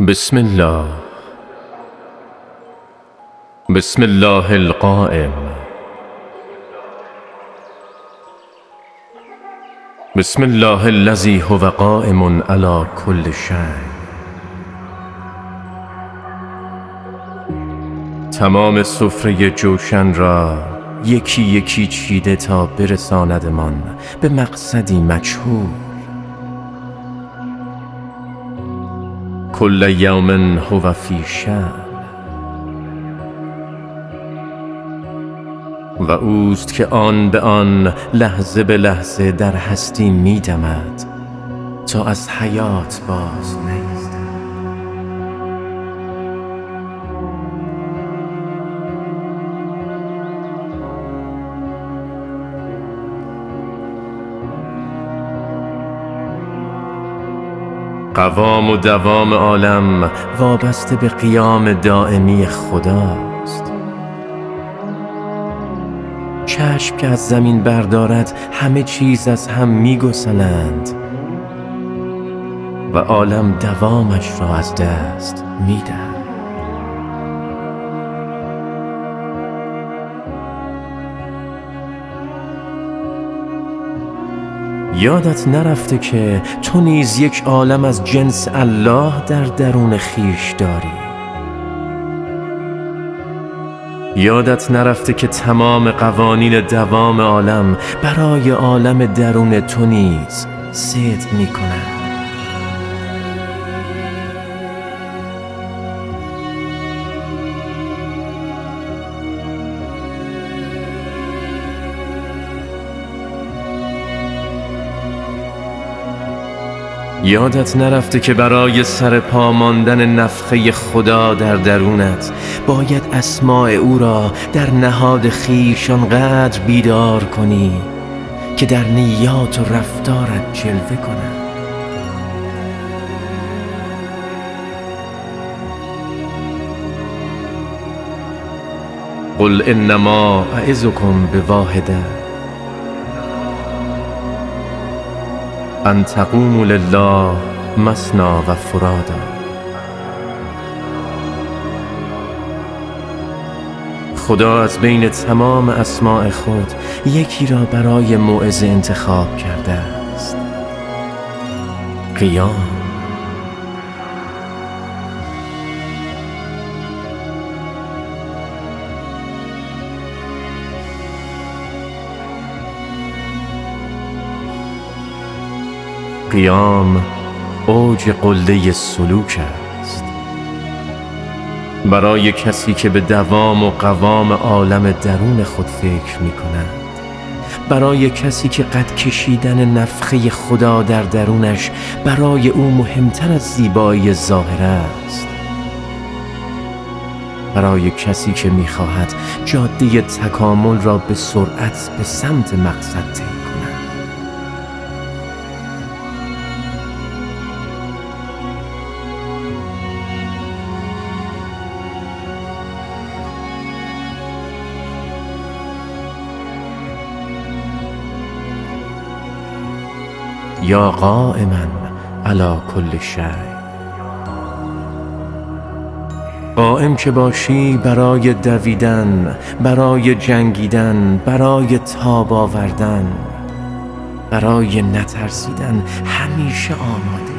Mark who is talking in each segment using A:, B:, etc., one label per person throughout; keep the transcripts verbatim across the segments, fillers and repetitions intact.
A: بسم الله بسم الله القائم بسم الله الذي هو قائم على كل شيء. تمام سفره جوشن را یکی یکی چیده تا برساندمان به مقصدی مجهول. کل یوم هو فی شأن، و اوست که آن به آن لحظه به لحظه در هستی می دمد تا از حیات باز نیست. قوام و دوام عالم وابسته به قیام دائمی خداست. چشم که از زمین بردارد همه چیز از هم می‌گسلند و عالم دوامش را از دست می‌دهد. یادت نرفته که تو نیز یک عالم از جنس الله در درون خویش داری؟ یادت نرفته که تمام قوانین دوام عالم برای عالم درون تو نیز صدق می کنند؟ یادت نرفته که برای سر پا ماندن نفخه خدا در درونت باید اسماء او را در نهاد خویش آنقدر بیدار کنی که در نیات و رفتارت جلوه کنند. قل انما اعظکم بواحده ان تقوموا لله مثنی و فرادا. خدا از بین تمام اسماء خود یکی را برای موعظه انتخاب کرده است: قیام. قیام اوج قله سلوک است. برای کسی که به دوام و قوام عالم درون خود فکر می کند، برای کسی که قد کشیدن نفخه خدا در درونش برای او مهمتر از زیبایی ظاهر است، برای کسی که می خواهد جاده تکامل را به سرعت به سمت مقصد طی کند. یا قائما علی کل شیء، قائم که باشی برای دویدن، برای جنگیدن، برای تاب آوردن، برای نترسیدن همیشه آماده.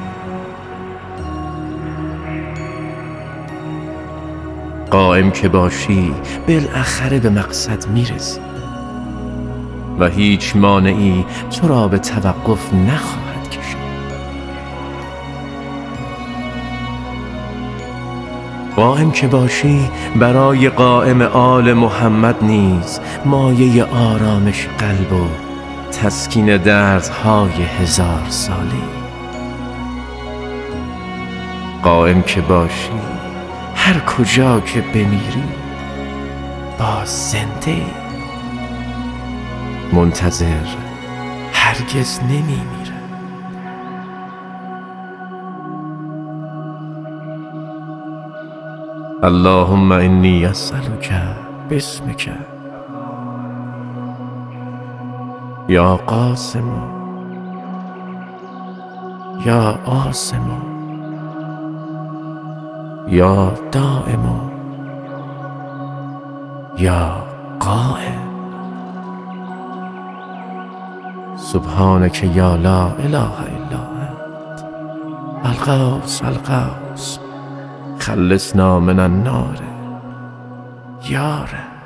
A: قائم که باشی بالاخره به مقصد میرسی و هیچ مانعی تو را به توقف نخواهد کشید. قائم که باشی برای قائم آل محمد نیز مایه آرامش قلب و تسکین دردهای هزار سالی. قائم که باشی هر کجا که بمیری باز زنده، منتظر هرگز نمی میره. اللهم انی اسألک باسمک یا قاسم یا آسم یا دائم یا قائم. سبحانك یا لا اله الا انت الغوث الغوث خلصنا من النار یا رب.